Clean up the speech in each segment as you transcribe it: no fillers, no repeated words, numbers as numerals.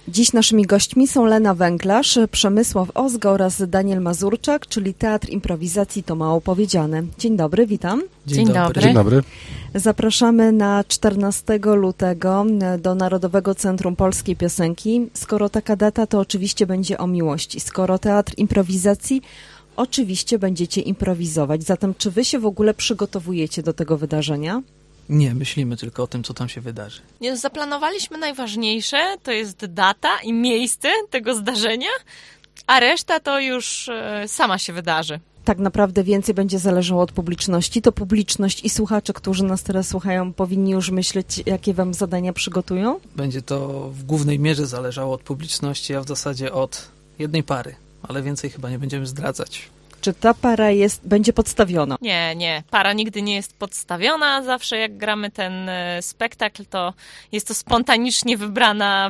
Dziś naszymi gośćmi są Lena Węglarz, Przemysław Ozga oraz Daniel Mazurczak, czyli Teatr Improwizacji To Mało Powiedziane. Dzień dobry, witam. Dzień dobry. Dzień dobry. Zapraszamy na 14 lutego do Narodowego Centrum Polskiej Piosenki. Skoro taka data, to oczywiście będzie o miłości. Skoro Teatr Improwizacji, oczywiście będziecie improwizować. Zatem czy wy się w ogóle przygotowujecie do tego wydarzenia? Nie, myślimy tylko o tym, co tam się wydarzy. Nie, zaplanowaliśmy najważniejsze, to jest data i miejsce tego zdarzenia, a reszta to już sama się wydarzy. Tak naprawdę więcej będzie zależało od publiczności. To publiczność i słuchacze, którzy nas teraz słuchają, powinni już myśleć, jakie wam zadania przygotują? Będzie to w głównej mierze zależało od publiczności, a w zasadzie od jednej pary, ale więcej chyba nie będziemy zdradzać. Czy ta para będzie podstawiona? Nie, para nigdy nie jest podstawiona. Zawsze jak gramy ten spektakl, to jest to spontanicznie wybrana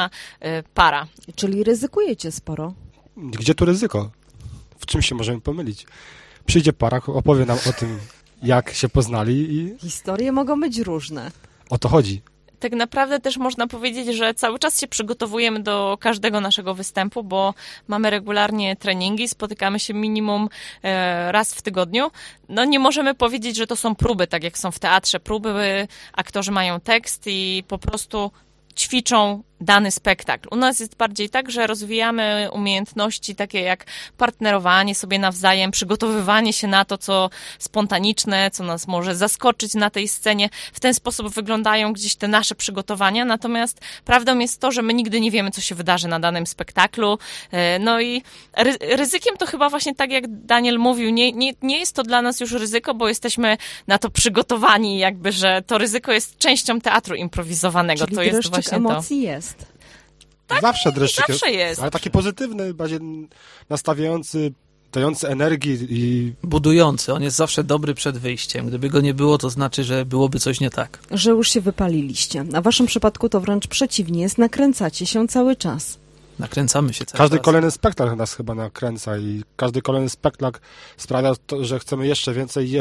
para. Czyli ryzykujecie sporo. Gdzie tu ryzyko? W czym się możemy pomylić? Przyjdzie para, opowie nam o tym, jak się poznali i Historie mogą być różne. o to chodzi. Tak naprawdę też można powiedzieć, że cały czas się przygotowujemy do każdego naszego występu, bo mamy regularnie treningi, spotykamy się minimum raz w tygodniu. No nie możemy powiedzieć, że to są próby, tak jak są w teatrze próby, aktorzy mają tekst i po prostu ćwiczą dany spektakl. U nas jest bardziej tak, że rozwijamy umiejętności takie jak partnerowanie sobie nawzajem, przygotowywanie się na to, co spontaniczne, co nas może zaskoczyć na tej scenie. W ten sposób wyglądają gdzieś te nasze przygotowania, natomiast prawdą jest to, że my nigdy nie wiemy, co się wydarzy na danym spektaklu. No i ryzykiem to chyba właśnie tak, jak Daniel mówił, nie jest to dla nas już ryzyko, bo jesteśmy na to przygotowani, jakby, że to ryzyko jest częścią teatru improwizowanego. Czyli to jest dreszczyk właśnie emocji jest. Tak, Zawsze dreszczyk zawsze jest. ale taki pozytywny, bardziej nastawiający, dający energii i Budujący, on jest zawsze dobry przed wyjściem. Gdyby go nie było, to znaczy, że byłoby coś nie tak. Że już się wypaliliście. A w waszym przypadku to wręcz przeciwnie jest, nakręcacie się cały czas. Nakręcamy się cały każdy czas. kolejny spektakl nas chyba nakręca i każdy kolejny spektakl sprawia to, że chcemy jeszcze więcej.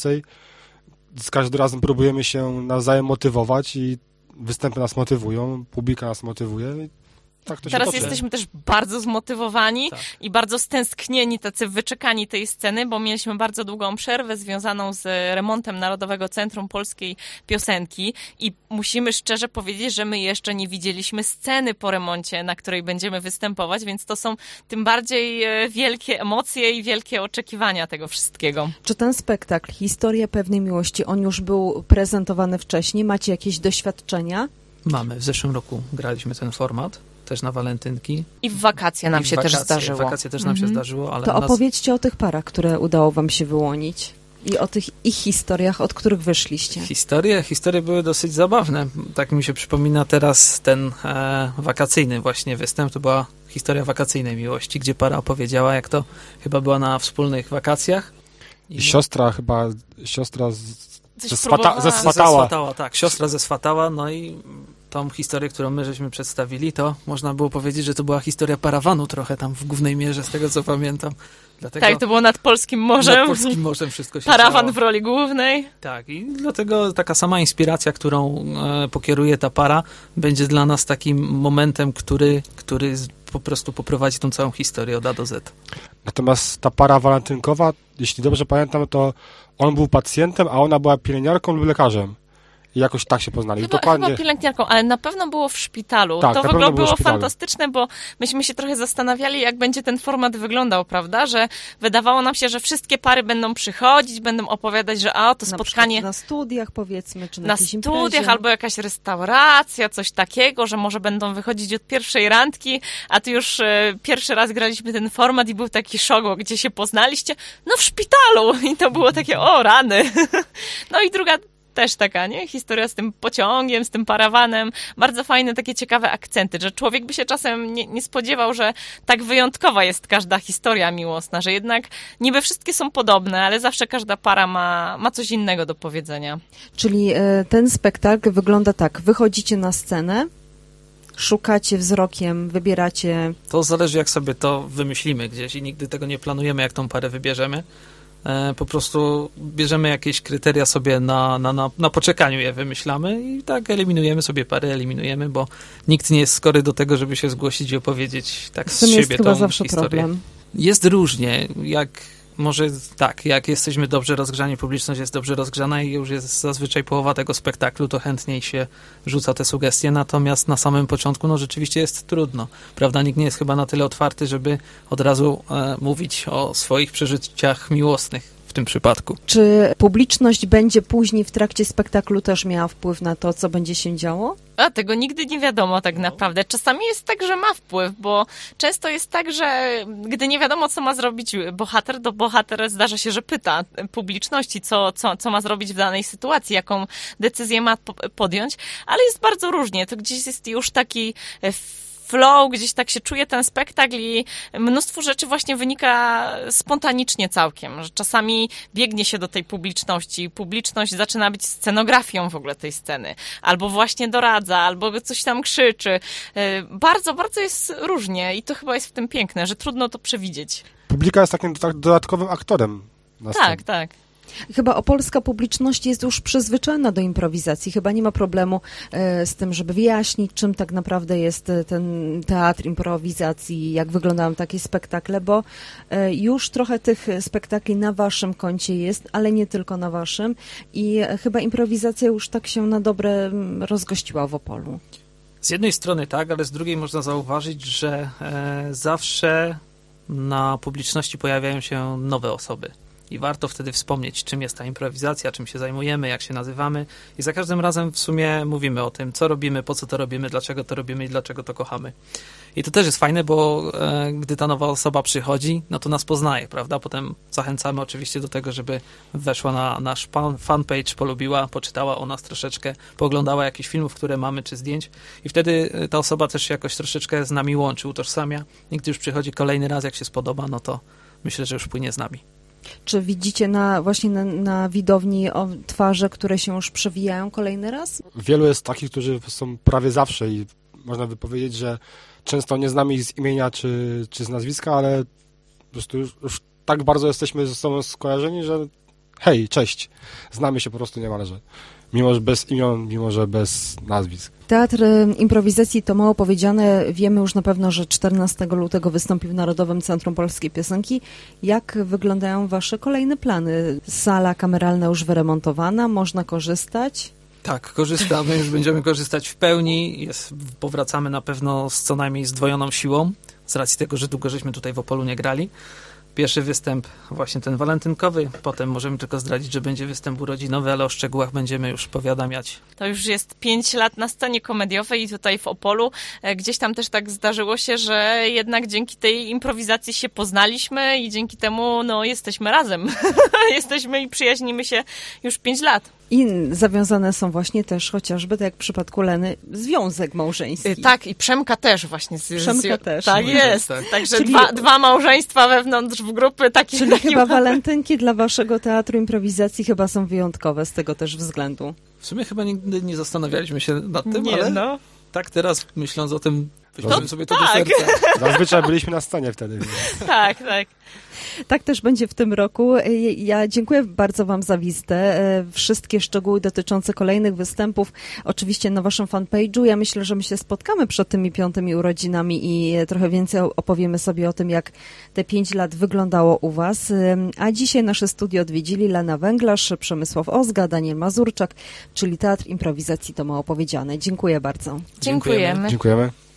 Z każdym razem próbujemy się nawzajem motywować i występy nas motywują, publika nas motywuje. Tak to się Teraz toczy. jesteśmy też bardzo zmotywowani Tak. i bardzo stęsknieni, tacy wyczekani tej sceny, bo mieliśmy bardzo długą przerwę związaną z remontem Narodowego Centrum Polskiej Piosenki i musimy szczerze powiedzieć, że my jeszcze nie widzieliśmy sceny po remoncie, na której będziemy występować, więc to są tym bardziej wielkie emocje i wielkie oczekiwania tego wszystkiego. Czy ten spektakl, Historia pewnej miłości, on już był prezentowany wcześniej? Macie jakieś doświadczenia? Mamy. W zeszłym roku graliśmy ten format, też na walentynki. I w wakacje nam I w się też wakacje, zdarzyło. W wakacje też nam się zdarzyło, ale To u nas... opowiedzcie o tych parach, które udało wam się wyłonić i o tych ich historiach, od których wyszliście. Historie były dosyć zabawne. Tak mi się przypomina teraz ten wakacyjny właśnie występ. To była historia wakacyjnej miłości, gdzie para opowiedziała, jak to chyba była na wspólnych wakacjach. I siostra Coś ze próbowała. Swatała. Tak, siostra ze Swatała, no i tą historię, którą my żeśmy przedstawili, to można było powiedzieć, że to była historia parawanu trochę tam w głównej mierze, z tego co pamiętam. Dlatego Tak, to było nad Polskim Morzem. nad Polskim Morzem wszystko się Parawan działo. w roli głównej. Tak, i dlatego taka sama inspiracja, którą pokieruje ta para, będzie dla nas takim momentem, który po prostu poprowadzi tą całą historię od A do Z. Natomiast ta para walentynkowa, jeśli dobrze pamiętam, to on był pacjentem, a ona była pielęgniarką lub lekarzem. I jakoś tak się poznali. Chyba pielęgniarką, ale na pewno było w szpitalu. Tak, To na w pewno ogóle było w było szpitalu. fantastyczne, bo myśmy się trochę zastanawiali, jak będzie ten format wyglądał, prawda? Że wydawało nam się, że wszystkie pary będą przychodzić, będą opowiadać, że to Na spotkanie przykład na studiach, powiedzmy, czy na na jakiejś studiach imprezie. albo jakaś restauracja, coś takiego, że może będą wychodzić od pierwszej randki, a tu już pierwszy raz graliśmy ten format i był taki szok, bo gdzie się poznaliście? No w szpitalu! I to było takie, o rany! No i druga też taka, nie? Historia z tym pociągiem, z tym parawanem. Bardzo fajne, takie ciekawe akcenty, że człowiek by się czasem nie spodziewał, że tak wyjątkowa jest każda historia miłosna, że jednak niby wszystkie są podobne, ale zawsze każda para ma coś innego do powiedzenia. Czyli ten spektakl wygląda tak. Wychodzicie na scenę, szukacie wzrokiem, wybieracie... To zależy, jak sobie to wymyślimy gdzieś i nigdy tego nie planujemy, jak tą parę wybierzemy. Po prostu bierzemy jakieś kryteria sobie na poczekaniu je wymyślamy i tak eliminujemy sobie pary, bo nikt nie jest skory do tego, żeby się zgłosić i opowiedzieć tak z siebie jest chyba tą zawsze historię. problem. Jest różnie, jak jesteśmy dobrze rozgrzani, publiczność jest dobrze rozgrzana i już jest zazwyczaj połowa tego spektaklu, to chętniej się rzuca te sugestie, natomiast na samym początku, rzeczywiście jest trudno, prawda? Nikt nie jest chyba na tyle otwarty, żeby od razu mówić o swoich przeżyciach miłosnych w tym przypadku. Czy publiczność będzie później w trakcie spektaklu też miała wpływ na to, co będzie się działo? A tego nigdy nie wiadomo tak naprawdę. Czasami jest tak, że ma wpływ, bo często jest tak, że gdy nie wiadomo, co ma zrobić bohater, to bohater zdarza się, że pyta publiczności, co ma zrobić w danej sytuacji, jaką decyzję ma podjąć, ale jest bardzo różnie. To gdzieś jest już taki flow, gdzieś tak się czuje ten spektakl i mnóstwo rzeczy właśnie wynika spontanicznie całkiem, że czasami biegnie się do tej publiczności, publiczność zaczyna być scenografią w ogóle tej sceny, albo właśnie doradza, albo coś tam krzyczy. Bardzo, bardzo jest różnie i to chyba jest w tym piękne, że trudno to przewidzieć. Publika jest takim dodatkowym aktorem na scenie. Tak. Chyba opolska publiczność jest już przyzwyczajona do improwizacji. Chyba nie ma problemu z tym, żeby wyjaśnić, czym tak naprawdę jest ten teatr improwizacji, jak wyglądają takie spektakle, bo już trochę tych spektakli na waszym koncie jest, ale nie tylko na waszym i chyba improwizacja już tak się na dobre rozgościła w Opolu. Z jednej strony tak, ale z drugiej można zauważyć, że zawsze na publiczności pojawiają się nowe osoby. I warto wtedy wspomnieć, czym jest ta improwizacja, czym się zajmujemy, jak się nazywamy. I za każdym razem w sumie mówimy o tym, co robimy, po co to robimy, dlaczego to robimy i dlaczego to kochamy. I to też jest fajne, bo gdy ta nowa osoba przychodzi, to nas poznaje, prawda? Potem zachęcamy oczywiście do tego, żeby weszła na nasz fanpage, polubiła, poczytała o nas troszeczkę, pooglądała jakichś filmów, które mamy, czy zdjęć. I wtedy ta osoba też się jakoś troszeczkę z nami łączy, utożsamia. I gdy już przychodzi kolejny raz, jak się spodoba, to myślę, że już płynie z nami. Czy widzicie właśnie na widowni twarze, które się już przewijają kolejny raz? Wielu jest takich, którzy są prawie zawsze i można by powiedzieć, że często nie znamy ich z imienia czy z nazwiska, ale po prostu już tak bardzo jesteśmy ze sobą skojarzeni, że hej, cześć, znamy się po prostu niemalże. Mimo że bez imion, mimo że bez nazwisk. Teatr improwizacji to mało powiedziane. Wiemy już na pewno, że 14 lutego wystąpi w Narodowym Centrum Polskiej Piosenki. Jak wyglądają wasze kolejne plany? Sala kameralna już wyremontowana, można korzystać? Tak, korzystamy, już będziemy korzystać w pełni. Powracamy na pewno z co najmniej zdwojoną siłą, z racji tego, że długo żeśmy tutaj w Opolu nie grali. Pierwszy występ właśnie ten walentynkowy, potem możemy tylko zdradzić, że będzie występ urodzinowy, ale o szczegółach będziemy już powiadamiać. To już jest 5 lat na scenie komediowej i tutaj w Opolu. Gdzieś tam też tak zdarzyło się, że jednak dzięki tej improwizacji się poznaliśmy i dzięki temu jesteśmy razem. Jesteśmy i przyjaźnimy się już 5 lat. I zawiązane są właśnie też chociażby, tak jak w przypadku Leny, związek małżeński. Tak, i Przemka też właśnie. Przemka też. Tak jest. Tak. Także dwa małżeństwa wewnątrz w grupy. Czyli chyba walentynki dla waszego teatru improwizacji chyba są wyjątkowe z tego też względu. W sumie chyba nigdy nie zastanawialiśmy się nad tym, ale tak teraz myśląc o tym, weźmiemy sobie to do serca. Zazwyczaj byliśmy na scenie wtedy. Tak. Tak też będzie w tym roku. Ja dziękuję bardzo wam za wizytę. Wszystkie szczegóły dotyczące kolejnych występów oczywiście na waszym fanpage'u. Ja myślę, że my się spotkamy przed tymi 5. urodzinami i trochę więcej opowiemy sobie o tym, jak te 5 lat wyglądało u was. A dzisiaj nasze studio odwiedzili Lena Węglarz, Przemysław Ozga, Daniel Mazurczak, czyli Teatr Improwizacji to mało powiedziane. Dziękuję bardzo. Dziękujemy. Dziękujemy.